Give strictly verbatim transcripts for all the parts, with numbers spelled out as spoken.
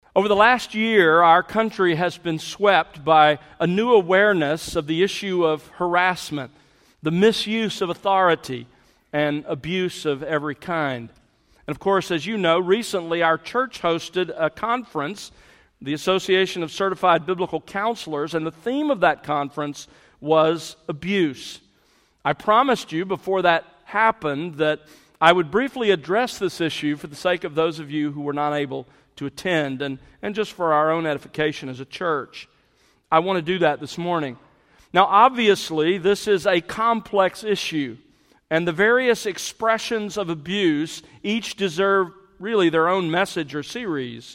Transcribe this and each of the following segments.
Over the last year, our country has been swept by a new awareness of the issue of harassment, the misuse of authority, and abuse of every kind. And of course, as you know, recently our church hosted a conference, the Association of Certified Biblical Counselors, and the theme of that conference was abuse. I promised you before that happened that I would briefly address this issue for the sake of those of you who were not able to attend and, and just for our own edification as a church. I want to do that this morning. Now, obviously, this is a complex issue, and the various expressions of abuse each deserve really their own message or series.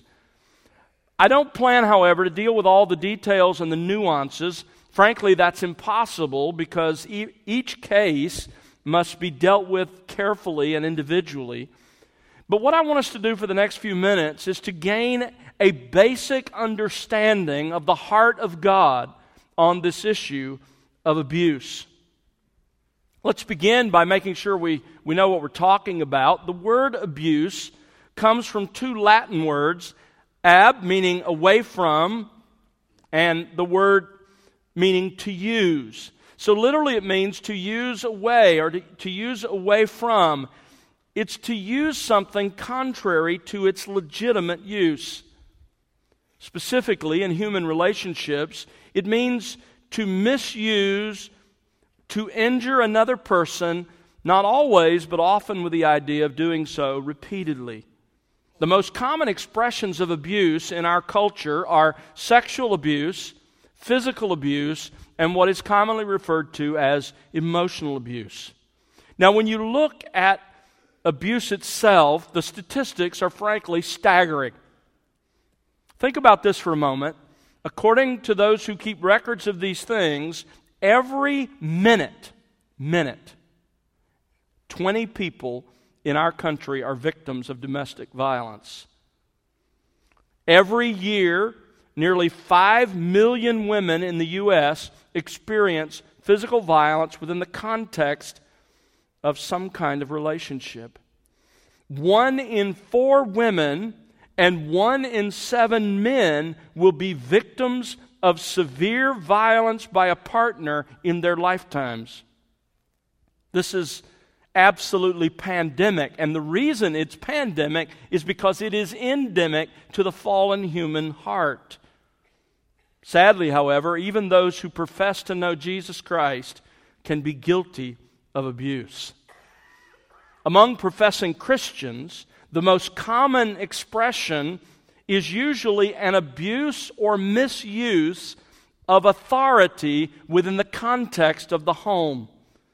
I don't plan, however, to deal with all the details and the nuances. Frankly, that's impossible because e- each case must be dealt with carefully and individually. But what I want us to do for the next few minutes is to gain a basic understanding of the heart of God on this issue of abuse. Let's begin by making sure we, we know what we're talking about. The word abuse comes from two Latin words, ab, meaning away from, and the word meaning to use. So literally it means to use away or to, to use away from. It's to use something contrary to its legitimate use. Specifically in human relationships, it means to misuse, to injure another person, not always, but often with the idea of doing so repeatedly. The most common expressions of abuse in our culture are sexual abuse, physical abuse, and what is commonly referred to as emotional abuse. Now, when you look at abuse itself, the statistics are frankly staggering. Think about this for a moment. According to those who keep records of these things, every minute, minute, twenty people in our country are victims of domestic violence. Every year, nearly five million women in the U S experience physical violence within the context of some kind of relationship. One in four women and one in seven men will be victims of severe violence by a partner in their lifetimes. This is absolutely pandemic, and the reason it's pandemic is because it is endemic to the fallen human heart. Sadly, however, even those who profess to know Jesus Christ can be guilty of abuse. Among professing Christians, the most common expression is usually an abuse or misuse of authority within the context of the home.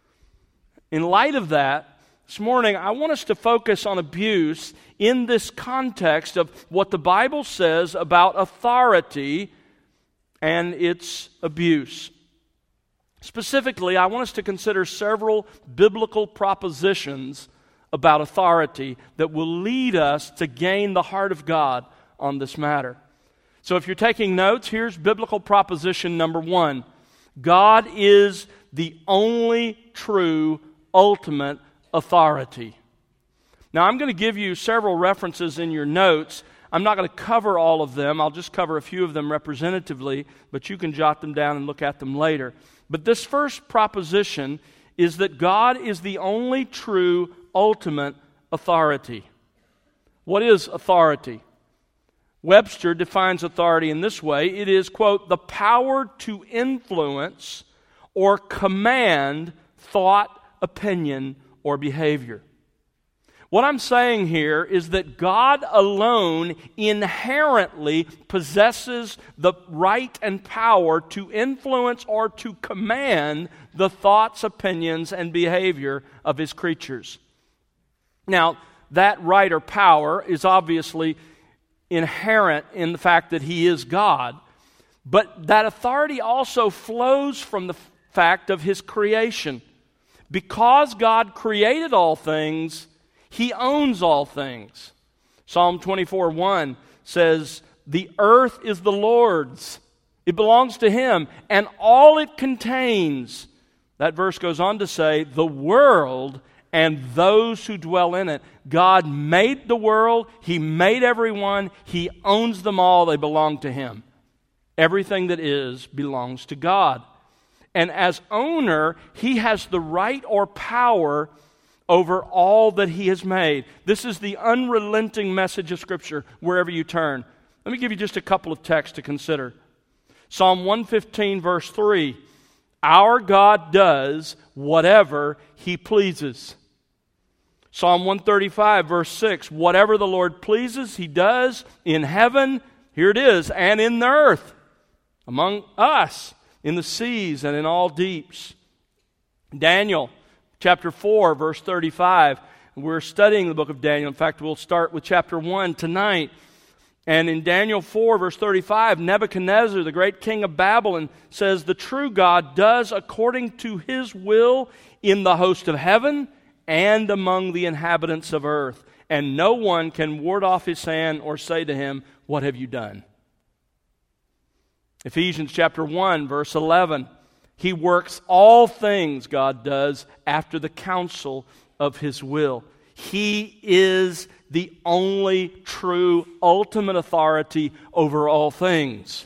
In light of that, this morning I want us to focus on abuse in this context of what the Bible says about authority and its abuse. Specifically, I want us to consider several biblical propositions about authority that will lead us to gain the heart of God on this matter. So if you're taking notes, here's biblical proposition number one. God is the only true, ultimate authority. Now, I'm going to give you several references in your notes. I'm not going to cover all of them. I'll just cover a few of them representatively, but you can jot them down and look at them later. But this first proposition is that God is the only true, ultimate authority. What is authority? Webster defines authority in this way. It is, quote, the power to influence or command thought, opinion, or behavior. What I'm saying here is that God alone inherently possesses the right and power to influence or to command the thoughts, opinions, and behavior of His creatures. Now, that right or power is obviously inherent in the fact that He is God, but that authority also flows from the fact of His creation. Because God created all things, He owns all things. Psalm twenty-four one says, the earth is the Lord's. It belongs to Him, and all it contains. That verse goes on to say, the world and those who dwell in it. God made the world. He made everyone. He owns them all. They belong to Him. Everything that is belongs to God. And as owner, He has the right or power over all that He has made. This is the unrelenting message of Scripture wherever you turn. Let me give you just a couple of texts to consider. Psalm one fifteen, verse three. Our God does whatever He pleases. Psalm one thirty-five, verse six. Whatever the Lord pleases, He does in heaven, here it is, and in the earth, among us, in the seas and in all deeps. Daniel chapter four, verse thirty-five. We're studying the book of Daniel. In fact, we'll start with chapter one tonight. And in Daniel four, verse thirty-five, Nebuchadnezzar, the great king of Babylon, says, the true God does according to His will in the host of heaven and among the inhabitants of earth. And no one can ward off His hand or say to Him, what have you done? Ephesians chapter one, verse eleven, He works all things, God does, after the counsel of His will. He is the only true, ultimate authority over all things.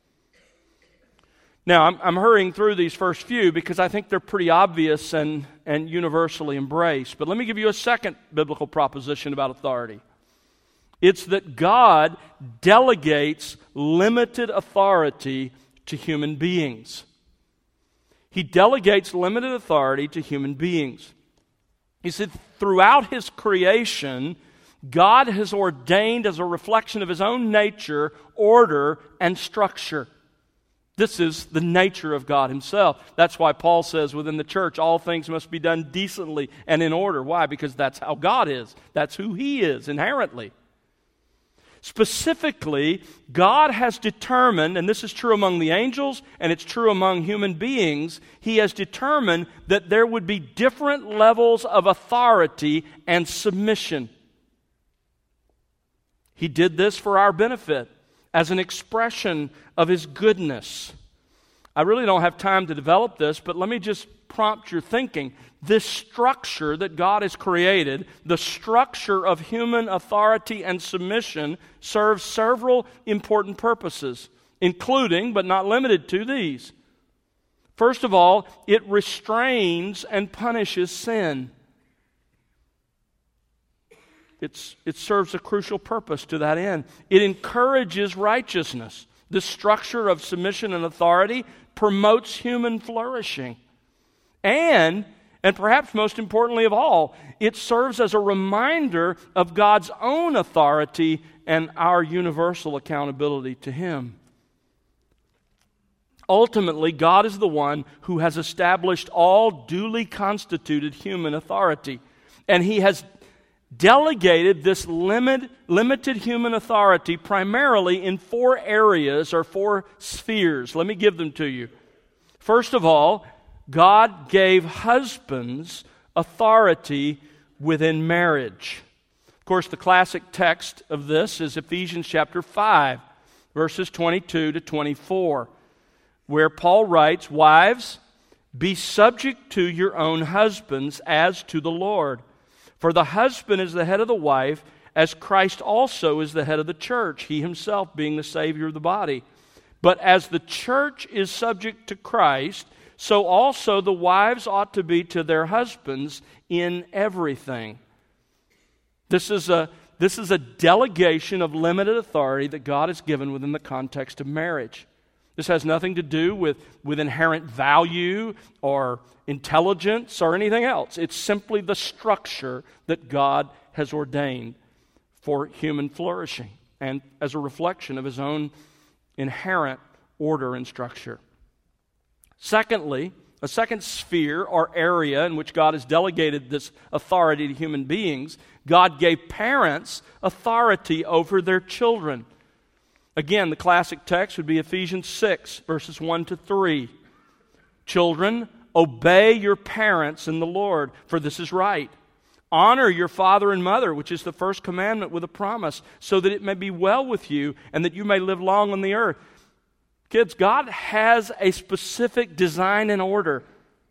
Now, I'm, I'm hurrying through these first few because I think they're pretty obvious and, and universally embraced. But let me give you a second biblical proposition about authority. It's that God delegates limited authority to human beings. He delegates limited authority to human beings. He said throughout His creation, God has ordained as a reflection of His own nature, order, and structure. This is the nature of God Himself. That's why Paul says within the church, all things must be done decently and in order. Why? Because that's how God is. That's who He is inherently. Specifically, God has determined, and this is true among the angels and it's true among human beings, He has determined that there would be different levels of authority and submission. He did this for our benefit as an expression of His goodness. I really don't have time to develop this, but let me just prompt your thinking. This structure that God has created, the structure of human authority and submission, serves several important purposes, including, but not limited to, these. First of all, it restrains and punishes sin. It's, it serves a crucial purpose to that end. It encourages righteousness. This structure of submission and authority promotes human flourishing. And, and perhaps most importantly of all, it serves as a reminder of God's own authority and our universal accountability to Him. Ultimately, God is the one who has established all duly constituted human authority. And He has delegated this limit, limited human authority primarily in four areas or four spheres. Let me give them to you. First of all, God gave husbands authority within marriage. Of course, the classic text of this is Ephesians chapter five, verses twenty-two to twenty-four, where Paul writes, "Wives, be subject to your own husbands as to the Lord. For the husband is the head of the wife, as Christ also is the head of the church, He Himself being the Savior of the body. But as the church is subject to Christ, so also the wives ought to be to their husbands in everything." This is a, this is a delegation of limited authority that God has given within the context of marriage. This has nothing to do with, with inherent value or intelligence or anything else. It's simply the structure that God has ordained for human flourishing and as a reflection of His own inherent order and structure. Secondly, a second sphere or area in which God has delegated this authority to human beings, God gave parents authority over their children. Again, the classic text would be Ephesians six, verses one to three. "Children, obey your parents in the Lord, for this is right. Honor your father and mother, which is the first commandment with a promise, so that it may be well with you and that you may live long on the earth." Kids, God has a specific design and order.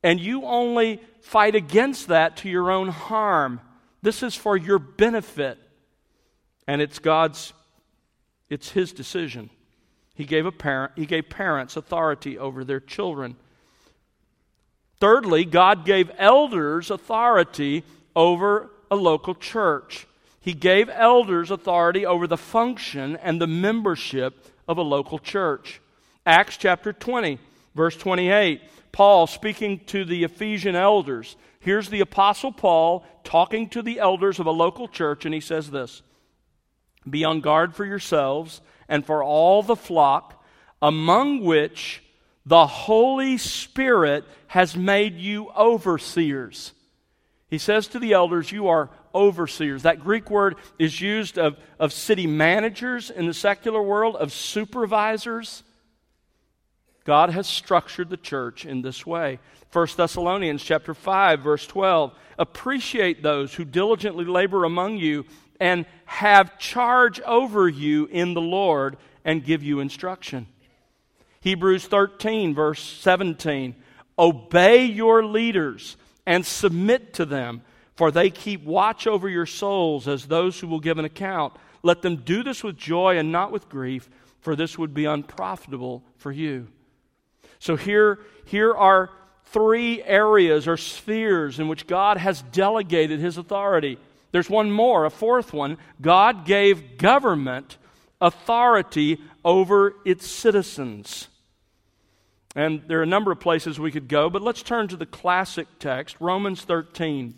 And you only fight against that to your own harm. This is for your benefit. And it's God's, it's His decision. He gave a parent, He gave parents authority over their children. Thirdly, God gave elders authority over a local church. He gave elders authority over the function and the membership of a local church. Acts chapter twenty, verse twenty-eight. Paul speaking to the Ephesian elders. Here's the Apostle Paul talking to the elders of a local church, and he says this: "Be on guard for yourselves and for all the flock, among which the Holy Spirit has made you overseers." He says to the elders, you are overseers. That Greek word is used of, of city managers in the secular world, of supervisors. God has structured the church in this way. First Thessalonians chapter five, verse twelve. "Appreciate those who diligently labor among you and have charge over you in the Lord and give you instruction." Hebrews thirteen, verse seventeen. "Obey your leaders and submit to them, for they keep watch over your souls as those who will give an account. Let them do this with joy and not with grief, for this would be unprofitable for you." So here, here are three areas or spheres in which God has delegated His authority. There's one more, a fourth one. God gave government authority over its citizens. And there are a number of places we could go, but let's turn to the classic text, Romans thirteen.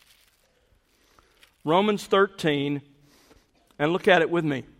Romans thirteen, and look at it with me.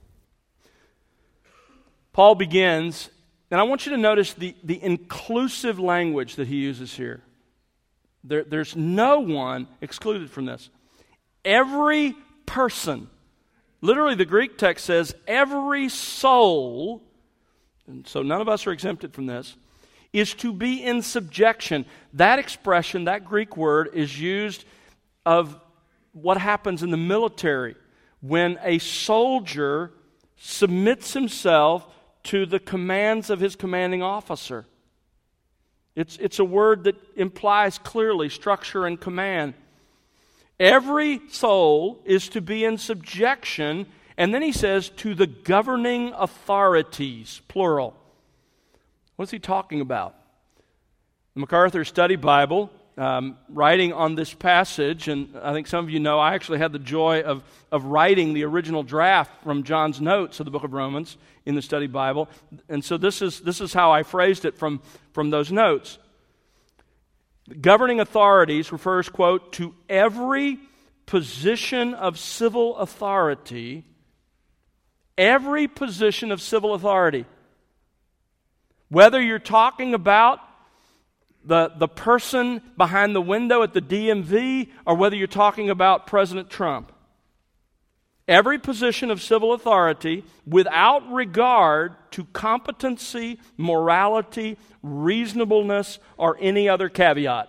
Paul begins, and I want you to notice the, the inclusive language that he uses here. There, there's no one excluded from this. Every person, literally the Greek text says every soul, and so none of us are exempted from this, is to be in subjection. That expression, that Greek word, is used of what happens in the military when a soldier submits himself to the commands of his commanding officer. It's, it's a word that implies clearly structure and command. Every soul is to be in subjection, and then he says, to the governing authorities, plural. What's he talking about? The MacArthur Study Bible, um, writing on this passage, and I think some of you know I actually had the joy of, of writing the original draft from John's notes of the book of Romans in the Study Bible. And so this is, this is how I phrased it from, from those notes. Governing authorities refers, quote, to every position of civil authority, every position of civil authority. Whether you're talking about the, the person behind the window at the D M V or whether you're talking about President Trump. Every position of civil authority without regard to competency, morality, reasonableness, or any other caveat.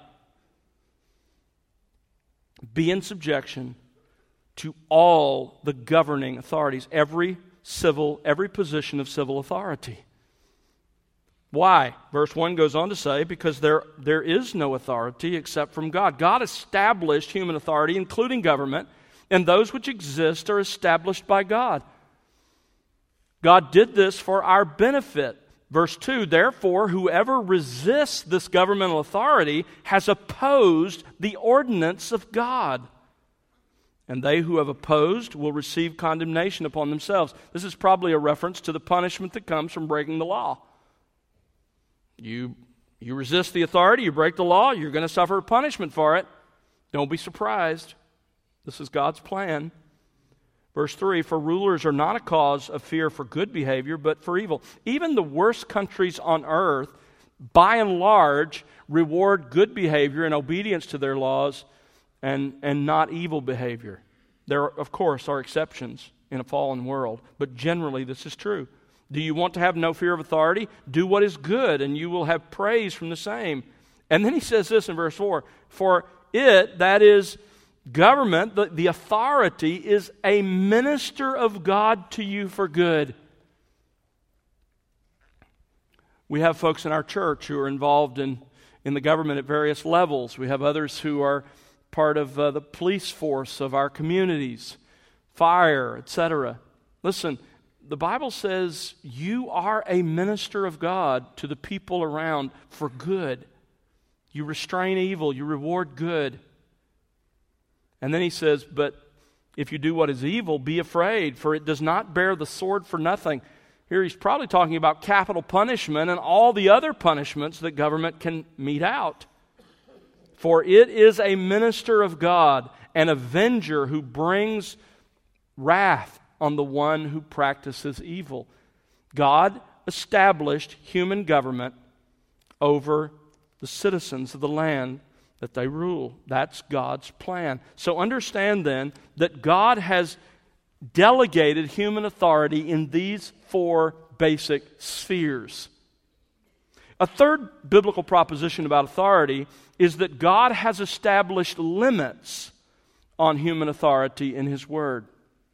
Be in subjection to all the governing authorities, every civil, every position of civil authority. Why? Verse one goes on to say, because there, there is no authority except from God. God established human authority, including government, and those which exist are established by God. God did this for our benefit. Verse two, therefore, whoever resists this governmental authority has opposed the ordinance of God. And they who have opposed will receive condemnation upon themselves. This is probably a reference to the punishment that comes from breaking the law. You, you resist the authority, you break the law, you're going to suffer a punishment for it. Don't be surprised. This is God's plan. Verse three, for rulers are not a cause of fear for good behavior, but for evil. Even the worst countries on earth, by and large, reward good behavior and obedience to their laws and, and not evil behavior. There, of course, are exceptions in a fallen world, but generally this is true. Do you want to have no fear of authority? Do what is good, and you will have praise from the same. And then he says this in verse four, for it, that is government, the, the authority, is a minister of God to you for good. We have folks in our church who are involved in, in the government at various levels. We have others who are part of uh, the police force of our communities, fire, et cetera. Listen, the Bible says you are a minister of God to the people around for good. You restrain evil, you reward good. And then he says, but if you do what is evil, be afraid, for it does not bear the sword for nothing. Here he's probably talking about capital punishment and all the other punishments that government can mete out. For it is a minister of God, an avenger who brings wrath on the one who practices evil. God established human government over the citizens of the land that they rule. That's God's plan. So understand then that God has delegated human authority in these four basic spheres. A third biblical proposition about authority is that God has established limits on human authority in His Word.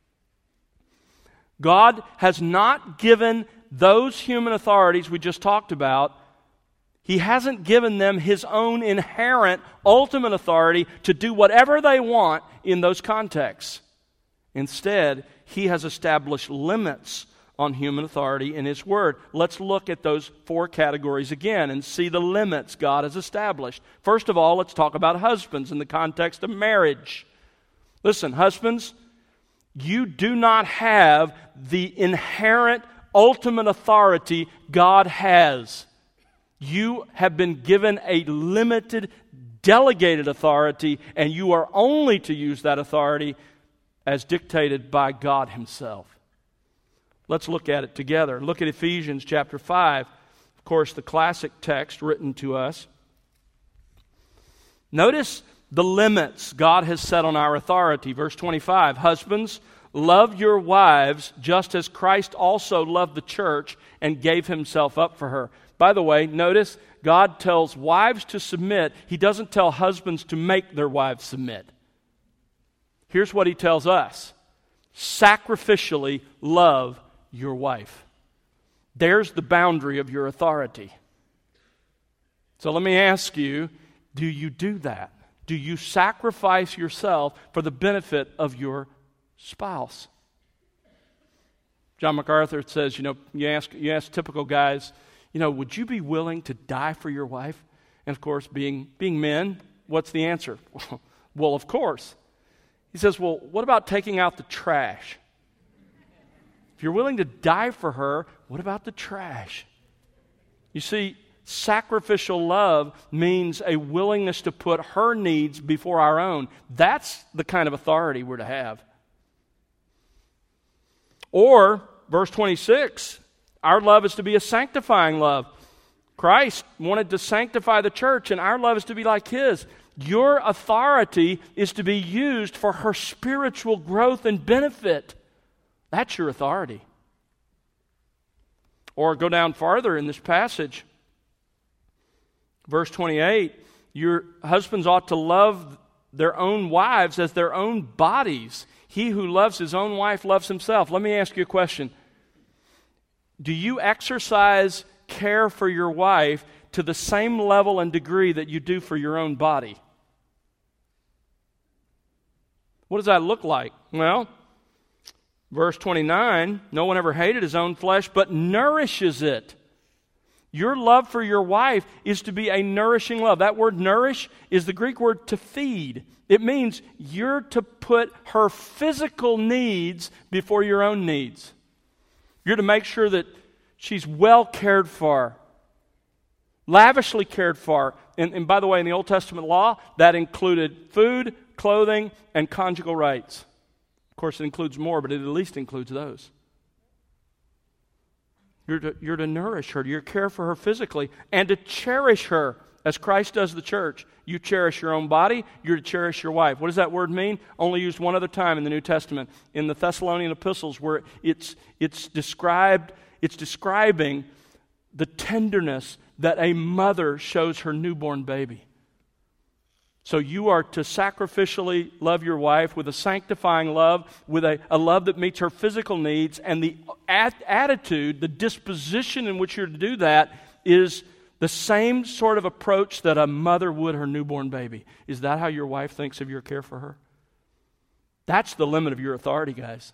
God has not given those human authorities we just talked about, He hasn't given them His own inherent, ultimate authority to do whatever they want in those contexts. Instead, He has established limits on human authority in His Word. Let's look at those four categories again and see the limits God has established. First of all, let's talk about husbands in the context of marriage. Listen, husbands, you do not have the inherent, ultimate authority God has. You have been given a limited, delegated authority, and you are only to use that authority as dictated by God Himself. Let's look at it together. Look at Ephesians chapter five. Of course, the classic text written to us. Notice the limits God has set on our authority. Verse twenty-five, husbands, love your wives just as Christ also loved the church and gave Himself up for her. By the way, notice God tells wives to submit. He doesn't tell husbands to make their wives submit. Here's what He tells us. Sacrificially love your wife. There's the boundary of your authority. So let me ask you, do you do that? Do you sacrifice yourself for the benefit of your spouse? John MacArthur says, you know, you ask, you ask typical guys, you know, would you be willing to die for your wife? And of course, being, being men, what's the answer? Well, of course. He says, well, what about taking out the trash? If you're willing to die for her, what about the trash? You see, sacrificial love means a willingness to put her needs before our own. That's the kind of authority we're to have. Or, verse twenty-six, our love is to be a sanctifying love. Christ wanted to sanctify the church, and our love is to be like His. Your authority is to be used for her spiritual growth and benefit. That's your authority. Or go down farther in this passage. Verse twenty-eight, your husbands ought to love their own wives as their own bodies. He who loves his own wife loves himself. Let me ask you a question. Do you exercise care for your wife to the same level and degree that you do for your own body? What does that look like? Well, verse twenty-nine, no one ever hated his own flesh, but nourishes it. Your love for your wife is to be a nourishing love. That word nourish is the Greek word to feed. It means you're to put her physical needs before your own needs. You're to make sure that she's well cared for, lavishly cared for. And, and by the way, in the Old Testament law, that included food, clothing, and conjugal rights. Of course, it includes more, but it at least includes those. You're to, you're to nourish her, you're to care for her physically, and to cherish her, as Christ does the church. You cherish your own body, you're to cherish your wife. What does that word mean? Only used one other time in the New Testament, in the Thessalonian epistles, where it's it's described, it's describing the tenderness that a mother shows her newborn baby. So you are to sacrificially love your wife with a sanctifying love, with a, a love that meets her physical needs, and the at, attitude, the disposition in which you're to do that is the same sort of approach that a mother would her newborn baby. Is that how your wife thinks of your care for her? That's the limit of your authority, guys.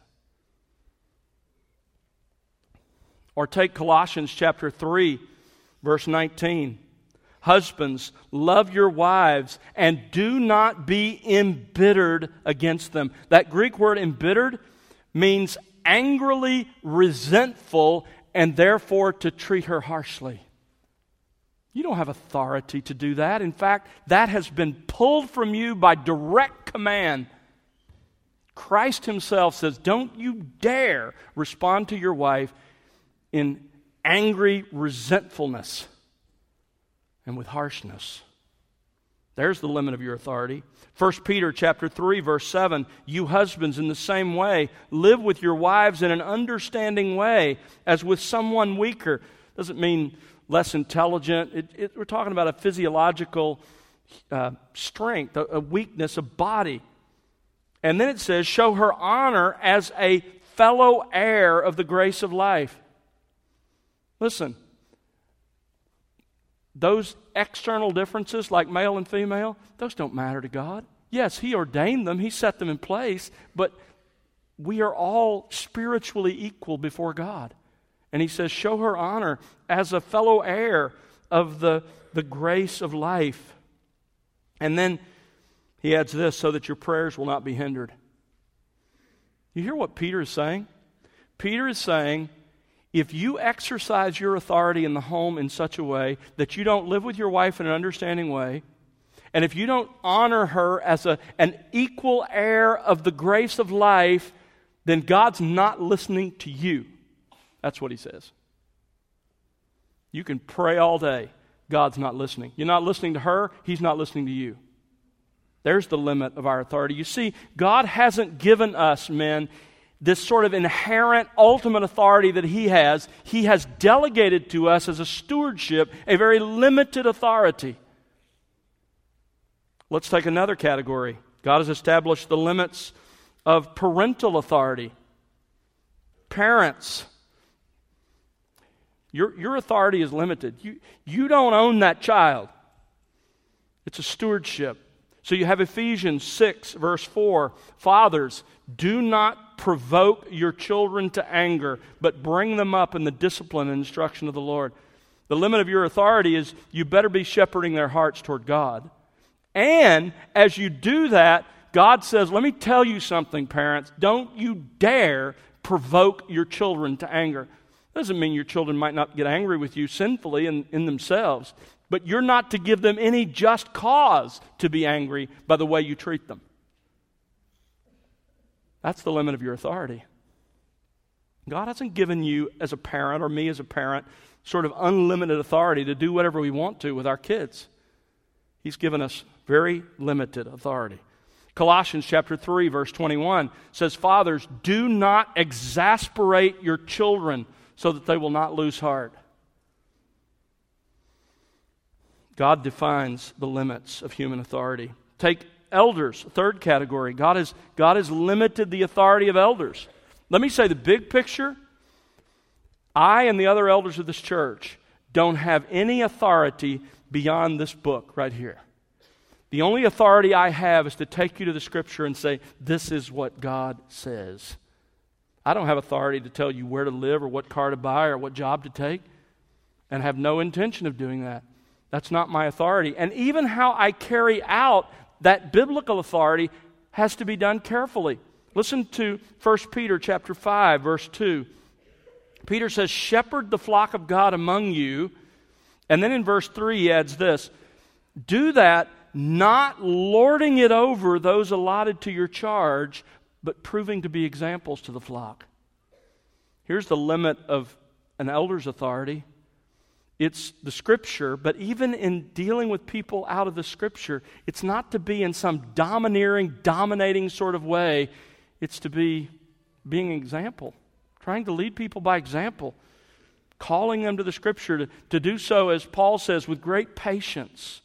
Or take Colossians chapter three, verse nineteen. Husbands, love your wives and do not be embittered against them. That Greek word embittered means angrily resentful and therefore to treat her harshly. You don't have authority to do that. In fact, that has been pulled from you by direct command. Christ himself says, don't you dare respond to your wife in angry resentfulness and with harshness. There's the limit of your authority. First Peter chapter three, verse seven, you husbands in the same way, live with your wives in an understanding way as with someone weaker. Doesn't mean less intelligent. It, it, we're talking about a physiological uh, strength, a, a weakness, a body. And then it says, show her honor as a fellow heir of the grace of life. Listen, those external differences like male and female, those don't matter to God. Yes, He ordained them, He set them in place, but we are all spiritually equal before God. And He says, show her honor as a fellow heir of the, the grace of life. And then He adds this, so that your prayers will not be hindered. You hear what Peter is saying? Peter is saying, if you exercise your authority in the home in such a way that you don't live with your wife in an understanding way, and if you don't honor her as a, an equal heir of the grace of life, then God's not listening to you. That's what he says. You can pray all day. God's not listening. You're not listening to her. He's not listening to you. There's the limit of our authority. You see, God hasn't given us, men, this sort of inherent ultimate authority that He has. He has delegated to us as a stewardship a very limited authority. Let's take another category. God has established the limits of parental authority. Parents, your, your authority is limited. You, you don't own that child. It's a stewardship. So you have Ephesians six, verse four. Fathers, do not provoke your children to anger, but bring them up in the discipline and instruction of the Lord. The limit of your authority is you better be shepherding their hearts toward God. And as you do that, God says, let me tell you something, parents. Don't you dare provoke your children to anger. Doesn't mean your children might not get angry with you sinfully in, in themselves, but you're not to give them any just cause to be angry by the way you treat them. That's the limit of your authority. God hasn't given you as a parent or me as a parent sort of unlimited authority to do whatever we want to with our kids. He's given us very limited authority. Colossians chapter three, verse twenty-one says, fathers, do not exasperate your children so that they will not lose heart. God defines the limits of human authority. Take elders, third category. God has, God has limited the authority of elders. Let me say the big picture. I and the other elders of this church don't have any authority beyond this book right here. The only authority I have is to take you to the Scripture and say, this is what God says. I don't have authority to tell you where to live or what car to buy or what job to take, and have no intention of doing that. That's not my authority. And even how I carry out that biblical authority has to be done carefully. Listen to First Peter chapter five, verse two. Peter says, shepherd the flock of God among you. And then in verse three he adds this, do that not lording it over those allotted to your charge, but proving to be examples to the flock. Here's the limit of an elder's authority. It's the Scripture, but even in dealing with people out of the Scripture, it's not to be in some domineering, dominating sort of way. It's to be being an example, trying to lead people by example, calling them to the Scripture, to, to do so, as Paul says, with great patience.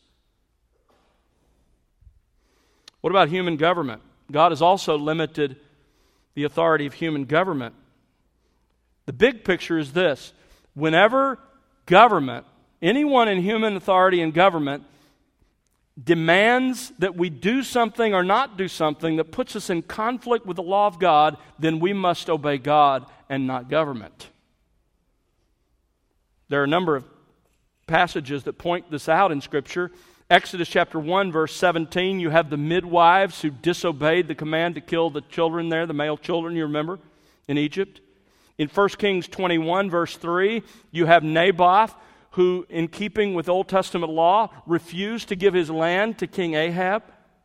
What about human government? God has also limited the authority of human government. The big picture is this. Whenever government, anyone in human authority and government demands that we do something or not do something that puts us in conflict with the law of God, then we must obey God and not government. There are a number of passages that point this out in Scripture. Exodus chapter one, verse seventeen, you have the midwives who disobeyed the command to kill the children there, the male children, you remember, in Egypt. In First Kings twenty-one, verse three, you have Naboth, who, in keeping with Old Testament law, refused to give his land to King Ahab.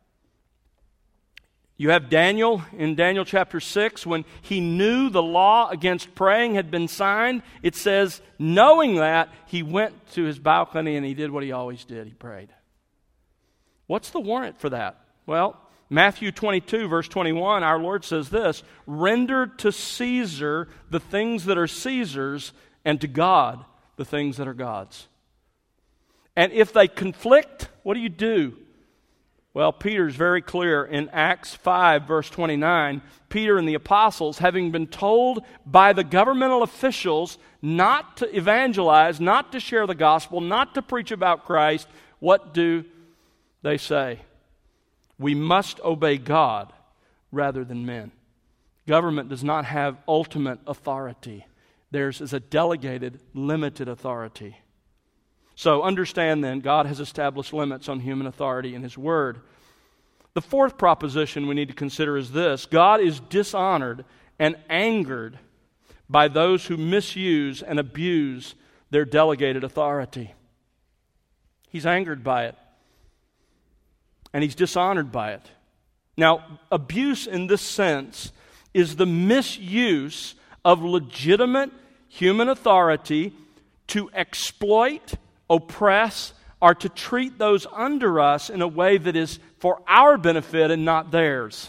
You have Daniel in Daniel chapter six, when he knew the law against praying had been signed. It says, knowing that, he went to his balcony and he did what he always did. He prayed. What's the warrant for that? Well, Matthew twenty-two, verse twenty-one, our Lord says this, render to Caesar the things that are Caesar's, and to God the things that are God's. And if they conflict, what do you do? Well, Peter's very clear in Acts five, verse twenty-nine. Peter and the apostles, having been told by the governmental officials not to evangelize, not to share the gospel, not to preach about Christ, what do they say? We must obey God rather than men. Government does not have ultimate authority. Theirs is a delegated, limited authority. So understand then, God has established limits on human authority in His Word. The fourth proposition we need to consider is this: God is dishonored and angered by those who misuse and abuse their delegated authority. He's angered by it, and He's dishonored by it. Now, abuse in this sense is the misuse of legitimate human authority to exploit, oppress, or to treat those under us in a way that is for our benefit and not theirs.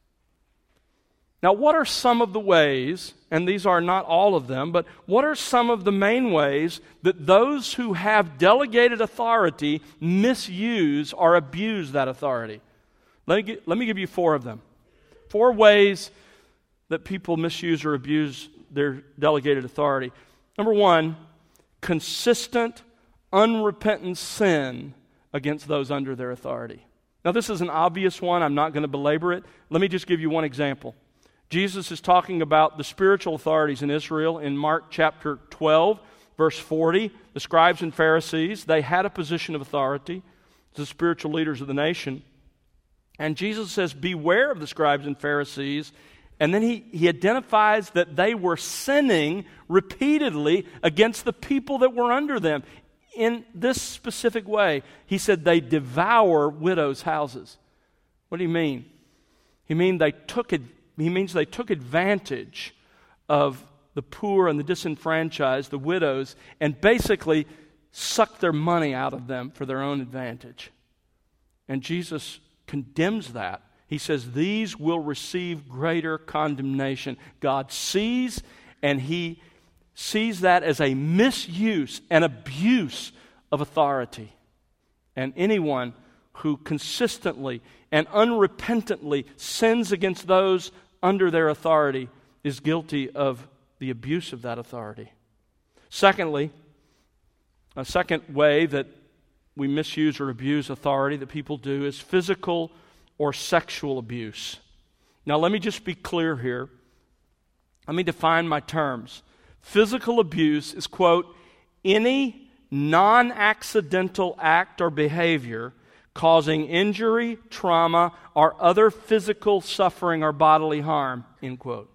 Now, what are some of the ways, and these are not all of them, but what are some of the main ways that those who have delegated authority misuse or abuse that authority? Let me, get, let me give you four of them. Four ways that people misuse or abuse their delegated authority. Number one, consistent, unrepentant sin against those under their authority. Now, this is an obvious one. I'm not going to belabor it. Let me just give you one example. Jesus is talking about the spiritual authorities in Israel in Mark chapter twelve, verse forty. The scribes and Pharisees, they had a position of authority as the spiritual leaders of the nation. And Jesus says, beware of the scribes and Pharisees. And then he, he identifies that they were sinning repeatedly against the people that were under them. In this specific way, he said they devour widows' houses. What do you mean? He mean they took it. He means they took advantage of the poor and the disenfranchised, the widows, and basically sucked their money out of them for their own advantage. And Jesus condemns that. He says these will receive greater condemnation. God sees, and He sees that as a misuse and abuse of authority. And anyone who consistently and unrepentantly sins against those under their authority is guilty of the abuse of that authority. Secondly, a second way that we misuse or abuse authority that people do is physical or sexual abuse. Now, let me just be clear here. Let me define my terms. Physical abuse is, quote, any non-accidental act or behavior causing injury, trauma, or other physical suffering or bodily harm, end quote.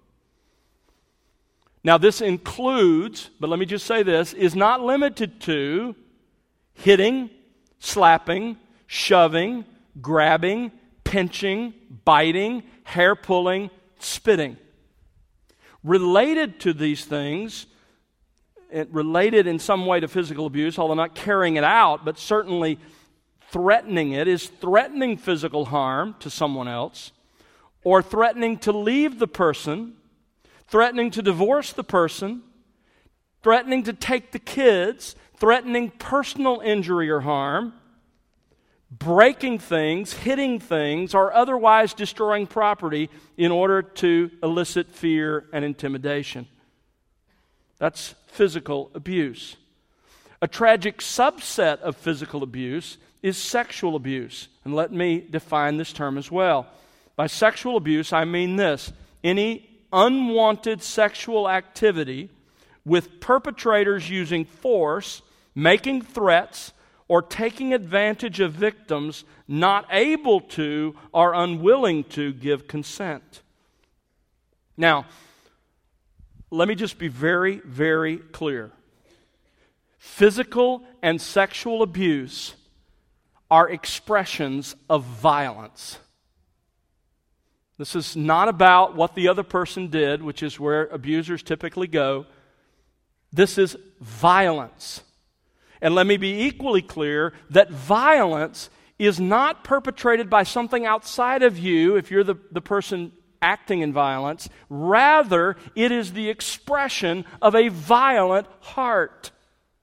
Now, this includes, but let me just say this, is not limited to hitting, slapping, shoving, grabbing, pinching, biting, hair pulling, spitting. Related to these things, it related in some way to physical abuse, although not carrying it out, but certainly threatening it, is threatening physical harm to someone else, or threatening to leave the person, threatening to divorce the person, threatening to take the kids, threatening personal injury or harm, breaking things, hitting things, or otherwise destroying property in order to elicit fear and intimidation. That's physical abuse. A tragic subset of physical abuse is sexual abuse. And let me define this term as well. By sexual abuse, I mean this: any unwanted sexual activity with perpetrators using force, making threats, or taking advantage of victims not able to or unwilling to give consent. Now, let me just be very, very clear. Physical and sexual abuse are expressions of violence. This is not about what the other person did, which is where abusers typically go. This is violence. And let me be equally clear that violence is not perpetrated by something outside of you if you're the, the person acting in violence. Rather, it is the expression of a violent heart.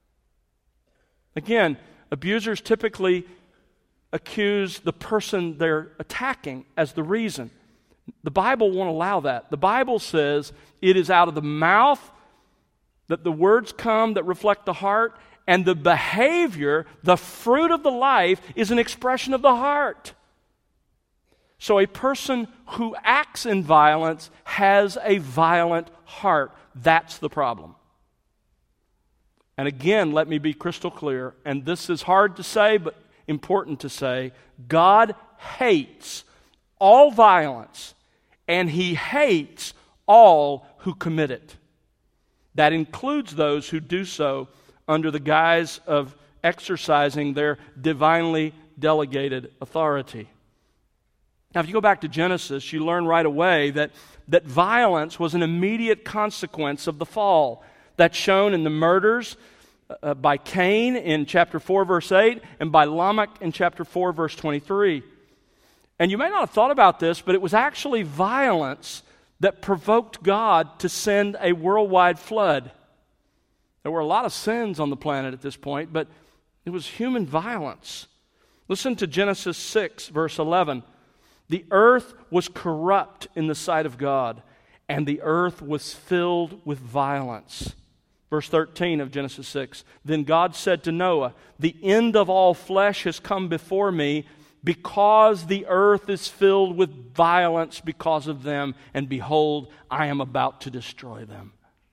Again, abusers typically accuse the person they're attacking as the reason. The Bible won't allow that. The Bible says it is out of the mouth that the words come that reflect the heart, and the behavior, the fruit of the life, is an expression of the heart. So a person who acts in violence has a violent heart. That's the problem. And again, let me be crystal clear, and this is hard to say but important to say: God hates all violence, and He hates all who commit it. That includes those who do so under the guise of exercising their divinely delegated authority. Now, if you go back to Genesis, you learn right away that, that violence was an immediate consequence of the fall. That's shown in the murders uh, by Cain in chapter four, verse eight, and by Lamech in chapter four, verse twenty-three. And you may not have thought about this, but it was actually violence that provoked God to send a worldwide flood. There were a lot of sins on the planet at this point, but it was human violence. Listen to Genesis six, verse eleven. The earth was corrupt in the sight of God, and the earth was filled with violence. Verse thirteen of Genesis six. Then God said to Noah, the end of all flesh has come before me, because the earth is filled with violence because of them, and behold, I am about to destroy them.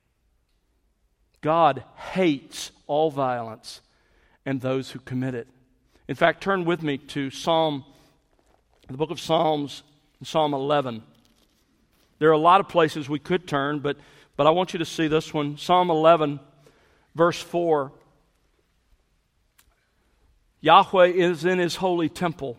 God hates all violence and those who commit it. In fact, turn with me to Psalm, the book of Psalms, Psalm eleven. There are a lot of places we could turn, but, but I want you to see this one. Psalm eleven, verse four. Yahweh is in His holy temple.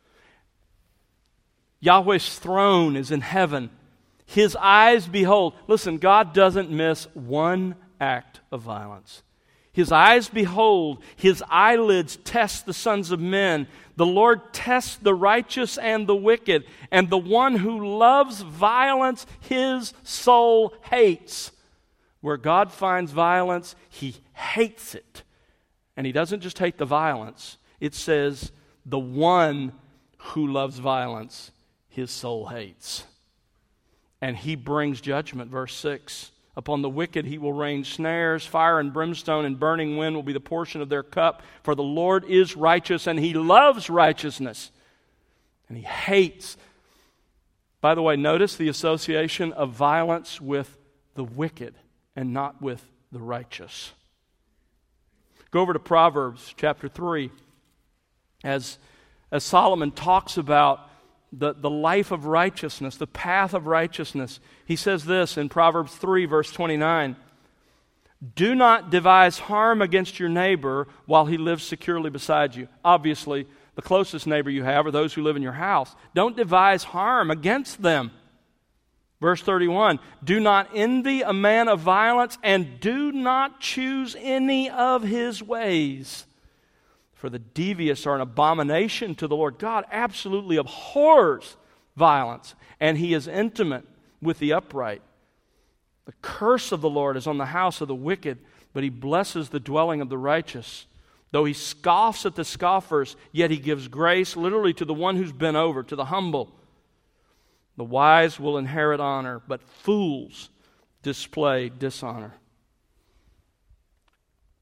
Yahweh's throne is in heaven. His eyes behold. Listen, God doesn't miss one act of violence. His eyes behold, His eyelids test the sons of men. The Lord tests the righteous and the wicked, and the one who loves violence, His soul hates. Where God finds violence, He hates it. And He doesn't just hate the violence. It says, the one who loves violence, His soul hates. And He brings judgment, verse six. Upon the wicked He will rain snares, fire and brimstone and burning wind will be the portion of their cup. For the Lord is righteous, and He loves righteousness. And He hates. By the way, notice the association of violence with the wicked and not with the righteous. Go over to Proverbs chapter three. As, as Solomon talks about The, the life of righteousness, the path of righteousness. He says this in Proverbs three, verse twenty-nine. Do not devise harm against your neighbor while he lives securely beside you. Obviously, the closest neighbor you have are those who live in your house. Don't devise harm against them. Verse thirty-one. Do not envy a man of violence, and do not choose any of his ways. For the devious are an abomination to the Lord. God absolutely abhors violence, and He is intimate with the upright. The curse of the Lord is on the house of the wicked, but He blesses the dwelling of the righteous. Though He scoffs at the scoffers, yet He gives grace literally to the one who's bent over, to the humble. The wise will inherit honor, but fools display dishonor.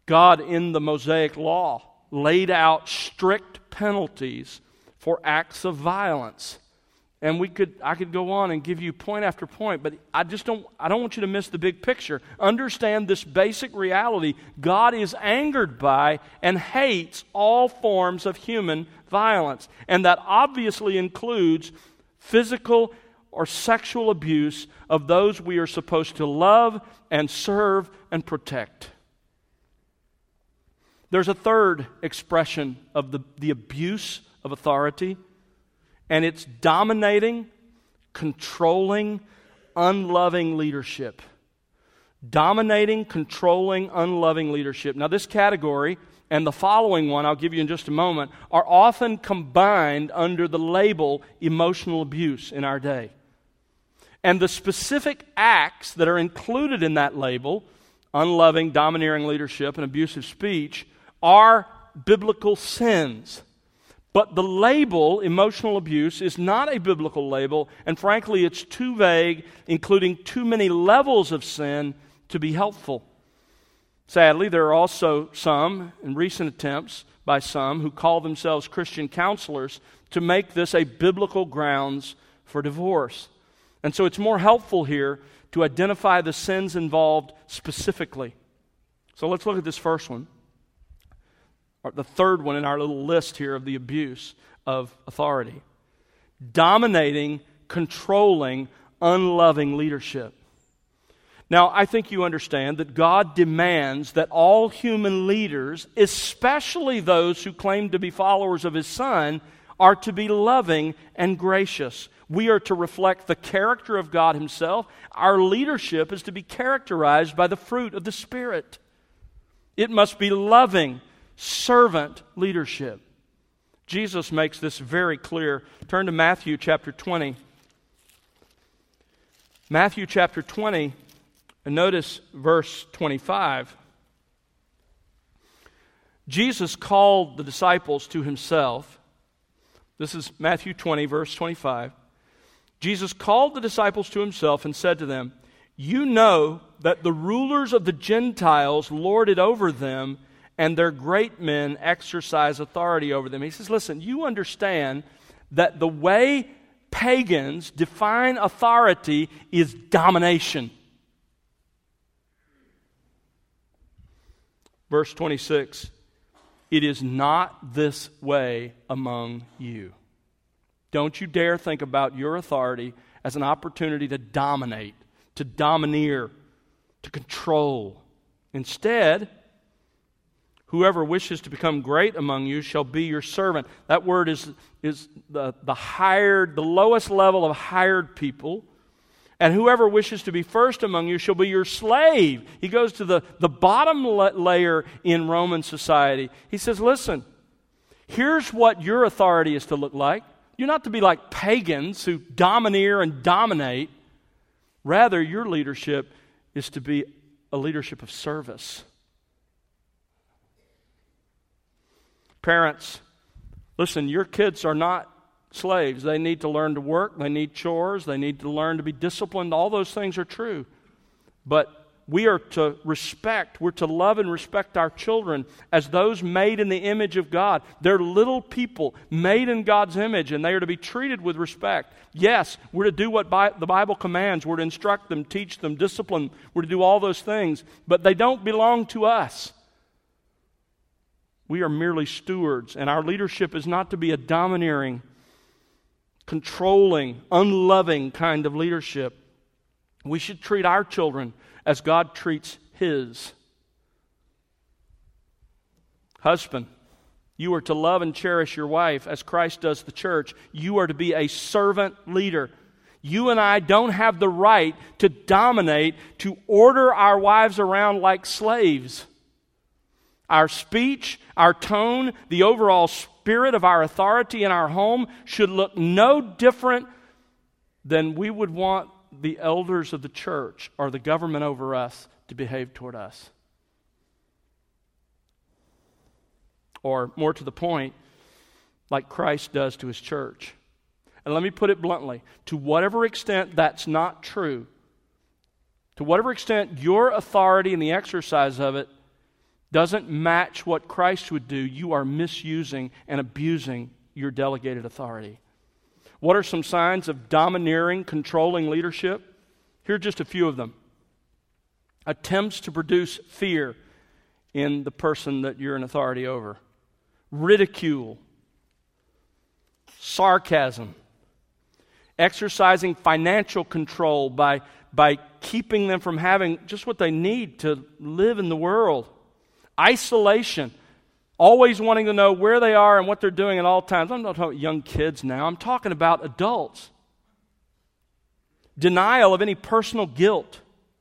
God, in the Mosaic Law, laid out strict penalties for acts of violence. And we could, I could go on and give you point after point, but I just don't, I don't want you to miss the big picture. Understand this basic reality. God is angered by and hates all forms of human violence. And that obviously includes physical or sexual abuse of those we are supposed to love and serve and protect. There's a third expression of the, the abuse of authority, and it's dominating, controlling, unloving leadership. Dominating, controlling, unloving leadership. Now, this category and the following one, I'll give you in just a moment, are often combined under the label emotional abuse in our day. And the specific acts that are included in that label, unloving, domineering leadership, and abusive speech, are biblical sins. But the label, emotional abuse, is not a biblical label, and frankly, it's too vague, including too many levels of sin to be helpful. Sadly, there are also some, in recent attempts by some, who call themselves Christian counselors to make this a biblical grounds for divorce. And so it's more helpful here to identify the sins involved specifically. So let's look at this first one. The third one in our little list here of the abuse of authority. Dominating, controlling, unloving leadership. Now, I think you understand that God demands that all human leaders, especially those who claim to be followers of His Son, are to be loving and gracious. We are to reflect the character of God Himself. Our leadership is to be characterized by the fruit of the Spirit. It must be loving, servant leadership. Jesus makes this very clear. Turn to Matthew chapter twenty. Matthew chapter twenty, and notice verse twenty-five. Jesus called the disciples to Himself. This is Matthew twenty, verse twenty-five. Jesus called the disciples to Himself and said to them, "You know that the rulers of the Gentiles lord it over them, and their great men exercise authority over them." He says, listen, you understand that the way pagans define authority is domination. Verse twenty-six, it is not this way among you. Don't you dare think about your authority as an opportunity to dominate, to domineer, to control. Instead, whoever wishes to become great among you shall be your servant. That word is, is the, the hired, the lowest level of hired people. And whoever wishes to be first among you shall be your slave. He goes to the, the bottom la- layer in Roman society. He says, listen, here's what your authority is to look like. You're not to be like pagans who domineer and dominate. Rather, your leadership is to be a leadership of service. Parents, listen, your kids are not slaves. They need to learn to work. They need chores. They need to learn to be disciplined. All those things are true. But we are to respect, we're to love and respect our children as those made in the image of God. They're little people made in God's image, and they are to be treated with respect. Yes, we're to do what Bi- the Bible commands. We're to instruct them, teach them, discipline. We're to do all those things. But they don't belong to us. We are merely stewards, and our leadership is not to be a domineering, controlling, unloving kind of leadership. We should treat our children as God treats His. Husband, you are to love and cherish your wife as Christ does the church. You are to be a servant leader. You and I don't have the right to dominate, to order our wives around like slaves. Our speech, our tone, the overall spirit of our authority in our home should look no different than we would want the elders of the church or the government over us to behave toward us. Or more to the point, like Christ does to His church. And let me put it bluntly, to whatever extent that's not true, to whatever extent your authority and the exercise of it doesn't match what Christ would do, you are misusing and abusing your delegated authority. What are some signs of domineering, controlling leadership? Here are just a few of them. Attempts to produce fear in the person that you're in authority over. Ridicule. Sarcasm. Exercising financial control by, by keeping them from having just what they need to live in the world. Isolation. Always wanting to know where they are and what they're doing at all times. I'm not talking about young kids now. I'm talking about adults. Denial of any personal guilt.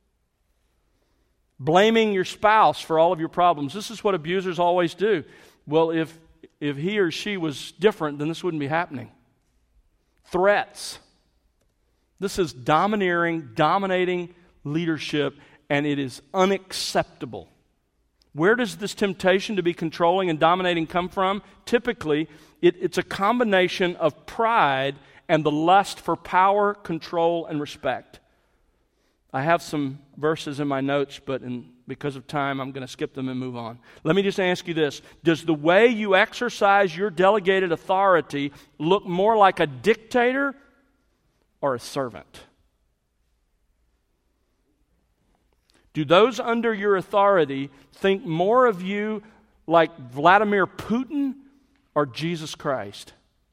Blaming your spouse for all of your problems. This is what abusers always do. Well, if if he or she was different, then this wouldn't be happening. Threats. This is domineering, dominating leadership, and it is unacceptable. Where does this temptation to be controlling and dominating come from? Typically, it, it's a combination of pride and the lust for power, control, and respect. I have some verses in my notes, but in, because of time, I'm going to skip them and move on. Let me just ask you this. Does the way you exercise your delegated authority look more like a dictator or a servant? Do those under your authority think more of you like Vladimir Putin or Jesus Christ?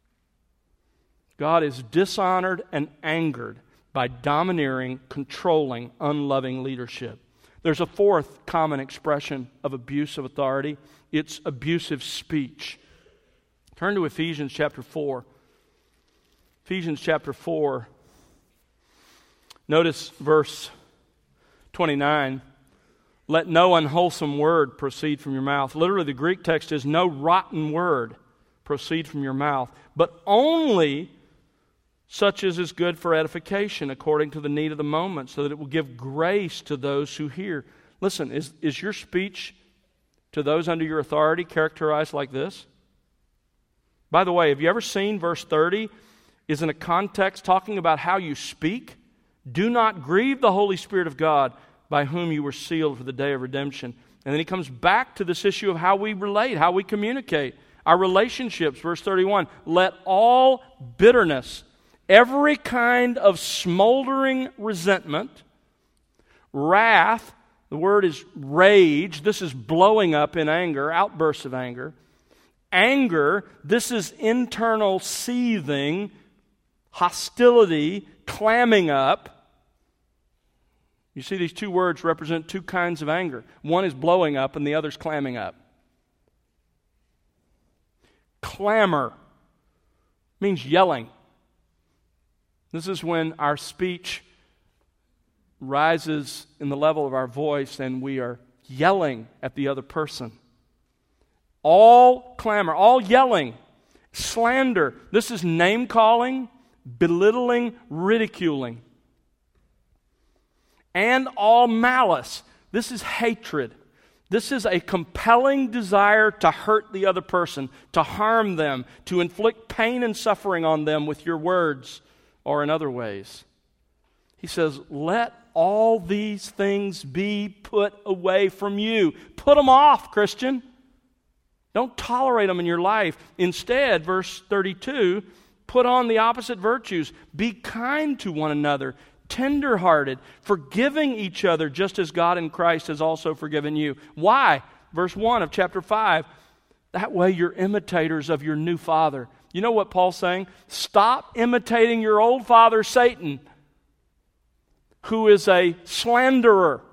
God is dishonored and angered by domineering, controlling, unloving leadership. There's a fourth common expression of abuse of authority. It's abusive speech. Turn to Ephesians chapter four. Ephesians chapter four. Notice verse twenty-nine. Let no unwholesome word proceed from your mouth. Literally, the Greek text is no rotten word proceed from your mouth, but only such as is good for edification according to the need of the moment, so that it will give grace to those who hear. Listen, is, is your speech to those under your authority characterized like this? By the way, have you ever seen verse thirty is in a context talking about how you speak? Do not grieve the Holy Spirit of God, by whom you were sealed for the day of redemption. And then he comes back to this issue of how we relate, how we communicate, our relationships. Verse thirty-one, let all bitterness, every kind of smoldering resentment, wrath, the word is rage, this is blowing up in anger, outbursts of anger. Anger, this is internal seething, hostility, clamming up. You see, these two words represent two kinds of anger. One is blowing up and the other is clamming up. Clamor means yelling. This is when our speech rises in the level of our voice and we are yelling at the other person. All clamor, all yelling, slander. This is name-calling, belittling, ridiculing. And all malice. This is hatred. This is a compelling desire to hurt the other person, to harm them, to inflict pain and suffering on them with your words or in other ways. He says, let all these things be put away from you. Put them off, Christian. Don't tolerate them in your life. Instead, verse thirty-two, put on the opposite virtues. Be kind to one another, tender-hearted, forgiving each other just as God in Christ has also forgiven you. Why? Verse one of chapter five, that way you're imitators of your new father. You know what Paul's saying? Stop imitating your old father, Satan, who is a slanderer,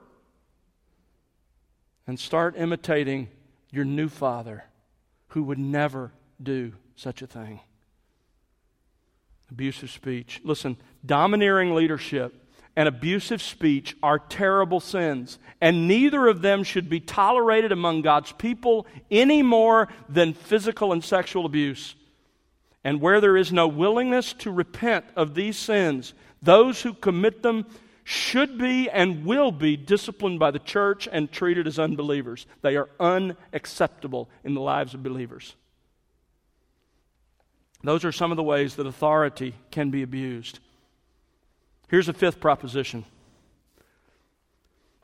and start imitating your new father, who would never do such a thing. Abusive speech. Listen, domineering leadership and abusive speech are terrible sins, and neither of them should be tolerated among God's people any more than physical and sexual abuse. And where there is no willingness to repent of these sins, those who commit them should be and will be disciplined by the church and treated as unbelievers. They are unacceptable in the lives of believers. Those are some of the ways that authority can be abused. Here's a fifth proposition.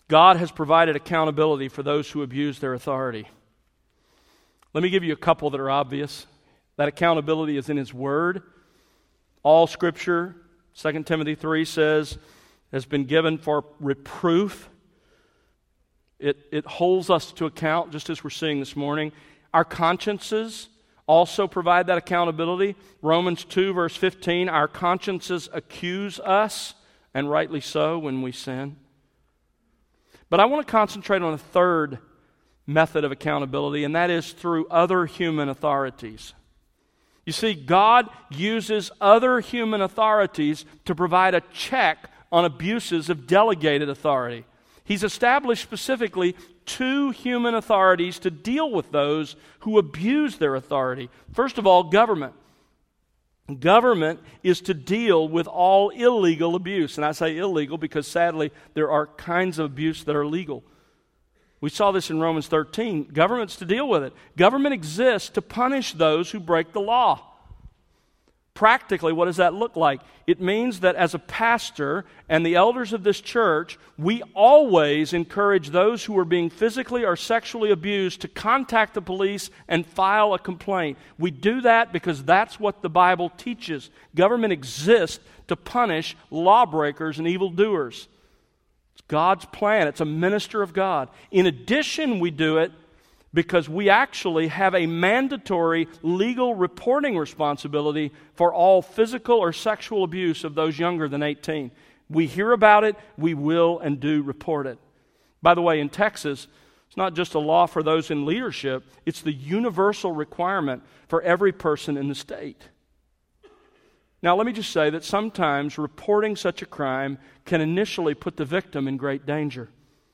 God has provided accountability for those who abuse their authority. Let me give you a couple that are obvious. That accountability is in His Word. All Scripture, Second Timothy three says, has been given for reproof. It, it holds us to account, just as we're seeing this morning. Our consciences also provide that accountability. Romans two, verse fifteen, our consciences accuse us, and rightly so, when we sin. But I want to concentrate on a third method of accountability, and that is through other human authorities. You see, God uses other human authorities to provide a check on abuses of delegated authority. He's established specifically two human authorities to deal with those who abuse their authority. First of all, government. Government is to deal with all illegal abuse. And I say illegal because sadly there are kinds of abuse that are legal. We saw this in Romans thirteen. Government's to deal with it. Government exists to punish those who break the law. Practically, what does that look like? It means that as a pastor and the elders of this church, we always encourage those who are being physically or sexually abused to contact the police and file a complaint. We do that because that's what the Bible teaches. Government exists to punish lawbreakers and evildoers. It's God's plan. It's a minister of God. In addition, we do it because we actually have a mandatory legal reporting responsibility for all physical or sexual abuse of those younger than eighteen. We hear about it, we will and do report it. By the way, in Texas, it's not just a law for those in leadership, it's the universal requirement for every person in the state. Now, let me just say that sometimes reporting such a crime can initially put the victim in great danger.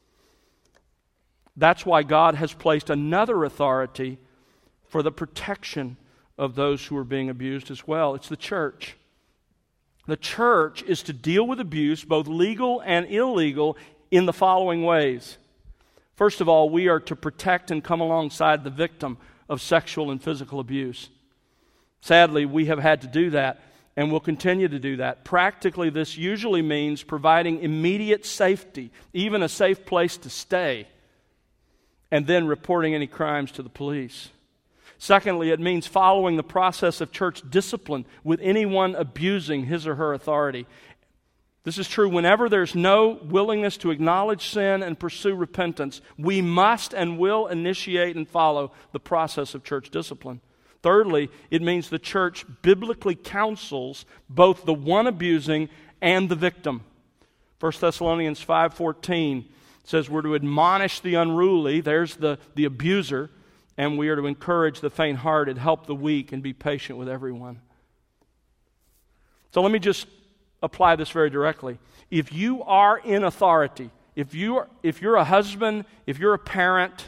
That's why God has placed another authority for the protection of those who are being abused as well. It's the church. The church is to deal with abuse, both legal and illegal, in the following ways. First of all, we are to protect and come alongside the victim of sexual and physical abuse. Sadly, we have had to do that and will continue to do that. Practically, this usually means providing immediate safety, even a safe place to stay, and then reporting any crimes to the police. Secondly, it means following the process of church discipline with anyone abusing his or her authority. This is true whenever there's no willingness to acknowledge sin and pursue repentance. We must and will initiate and follow the process of church discipline. Thirdly, it means the church biblically counsels both the one abusing and the victim. First Thessalonians five fourteen says we're to admonish the unruly, there's the, the abuser, and we are to encourage the faint-hearted, help the weak, and be patient with everyone. So let me just apply this very directly. If you are in authority, if, you are, if you're a husband, if you're a parent,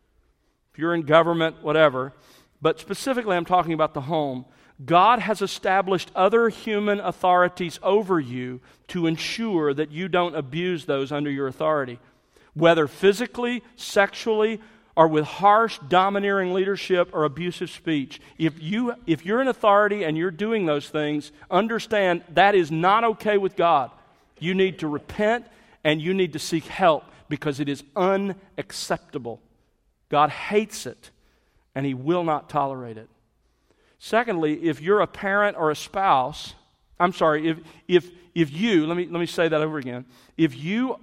if you're in government, whatever, but specifically I'm talking about the home, God has established other human authorities over you to ensure that you don't abuse those under your authority, whether physically, sexually, or with harsh, domineering leadership or abusive speech. If, you, if you're in authority and you're doing those things, understand that is not okay with God. You need to repent and you need to seek help because it is unacceptable. God hates it and He will not tolerate it. Secondly, if you're a parent or a spouse, I'm sorry, if if if you, let me let me say that over again. If you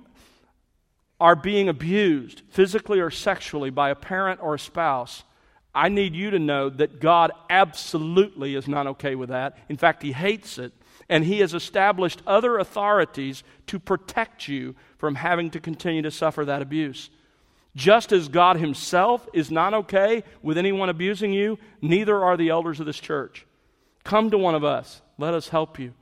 are being abused physically or sexually by a parent or a spouse, I need you to know that God absolutely is not okay with that. In fact, He hates it, and He has established other authorities to protect you from having to continue to suffer that abuse. Just as God Himself is not okay with anyone abusing you, neither are the elders of this church. Come to one of us. Let us help you.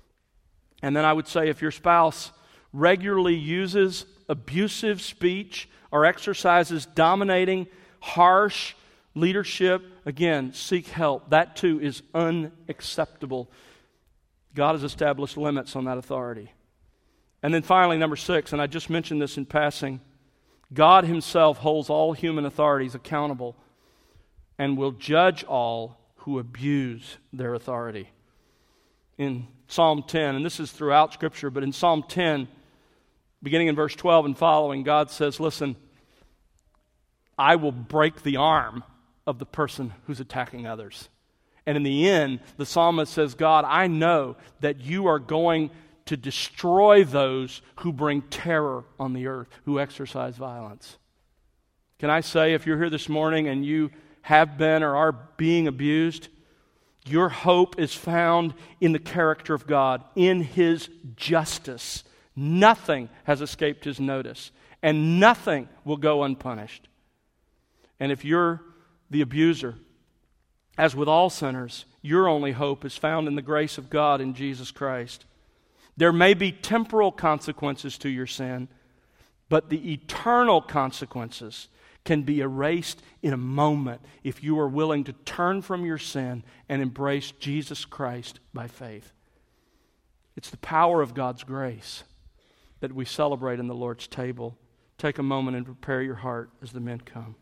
And then I would say if your spouse regularly uses abusive speech or exercises dominating, harsh leadership, again, seek help. That too is unacceptable. God has established limits on that authority. And then finally, number six, and I just mentioned this in passing, God Himself holds all human authorities accountable and will judge all who abuse their authority. In Psalm ten, and this is throughout Scripture, but in Psalm ten, Beginning in verse twelve and following, God says, listen, I will break the arm of the person who's attacking others. And in the end, the psalmist says, God, I know that you are going to destroy those who bring terror on the earth, who exercise violence. Can I say, if you're here this morning and you have been or are being abused, your hope is found in the character of God, in His justice. Nothing has escaped His notice, and nothing will go unpunished. And if you're the abuser, as with all sinners, your only hope is found in the grace of God in Jesus Christ. There may be temporal consequences to your sin, but the eternal consequences can be erased in a moment if you are willing to turn from your sin and embrace Jesus Christ by faith. It's the power of God's grace that we celebrate in the Lord's table. Take a moment and prepare your heart as the men come.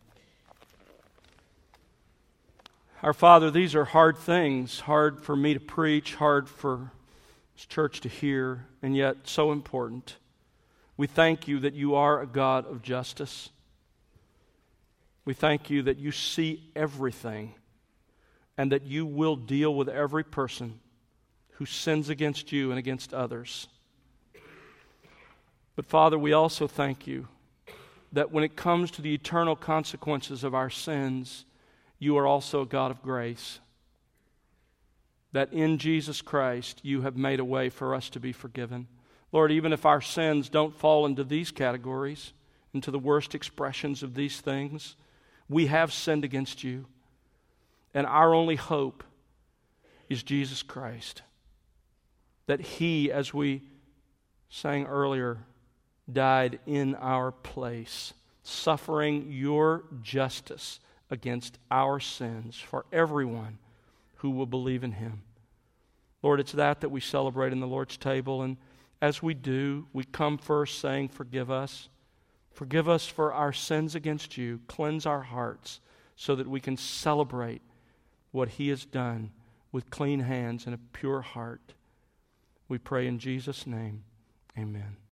Our Father, these are hard things, hard for me to preach, hard for this church to hear, and yet so important. We thank you that you are a God of justice. We thank you that you see everything and that you will deal with every person who sins against you and against others. But Father, we also thank you that when it comes to the eternal consequences of our sins, you are also a God of grace. That in Jesus Christ you have made a way for us to be forgiven. Lord, even if our sins don't fall into these categories, into the worst expressions of these things, we have sinned against you. And our only hope is Jesus Christ. That He, as we sang earlier, died in our place, suffering your justice against our sins for everyone who will believe in Him. Lord, it's that that we celebrate in the Lord's table, and as we do, we come first saying, forgive us. Forgive us for our sins against you. Cleanse our hearts so that we can celebrate what He has done with clean hands and a pure heart. We pray in Jesus' name. Amen.